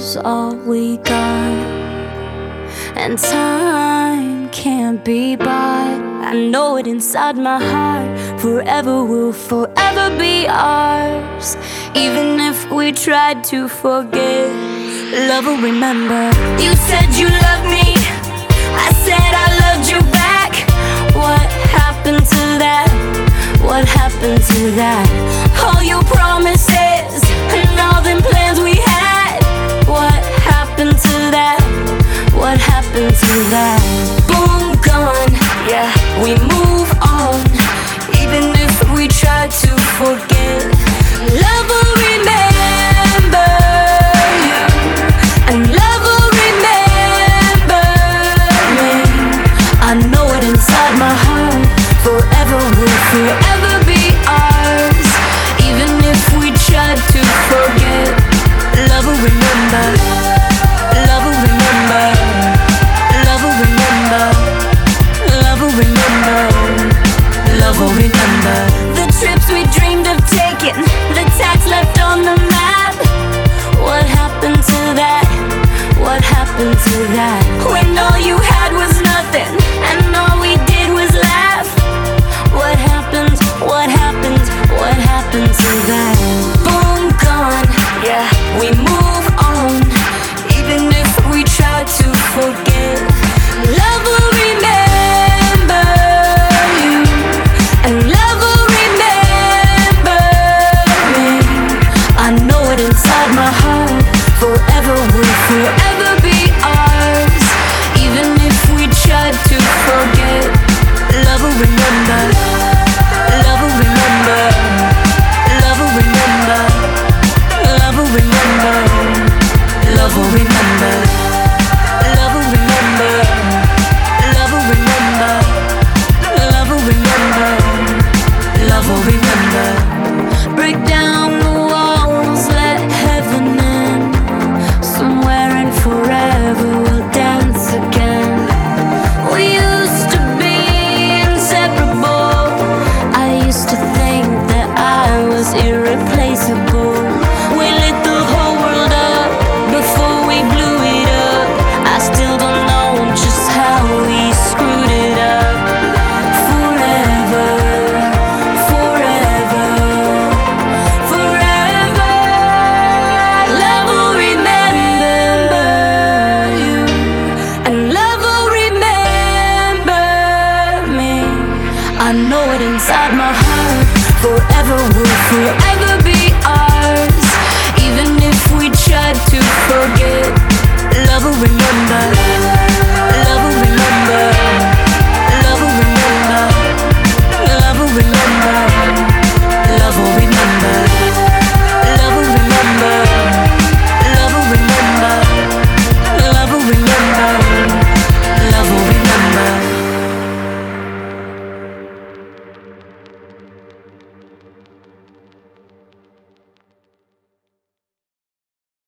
love's all we got, and time can't be bought. I know it inside my heart, forever will forever be ours. Even if we tried to forget, love will remember. You said you loved me, I said I loved you back. What happened to that? What happened to that? All your promises and all them plans we had. What happened to that? What happened to that? Boom, gone, yeah, we move on. Even if we try to forget, love will remember you, and love will remember me. I know it inside my heart, forever will forever be ours. Even if we try to forget, love will remember. Love will remember. Love will remember. Love will remember. Love will remember. The trips we dreamed of taking, the tags left on the map. What happened to that? What happened to that? When all you had was nothing, and all we did was laugh. What happened? What happened? What happened to that? Boom, gone, yeah, we move on. Even if we try to forget, love will remember you, and love will remember me. I know it inside my heart, forever will forever be ours. Even if we try to forget, love will remember. Love will remember. Love will remember. Love will remember. Love will remember. Love will remember. Love will remember. Love will remember. Love will remember. Break down the walls, let heaven in. Somewhere and forever we'll dance again. We used to be inseparable. I used to think that I was irreplaceable. We lit the whole world up before we blew it up. I still don't know just how we screwed it up. Forever, forever, forever, love will remember you, and love will remember me. I know it inside my heart, forever will forever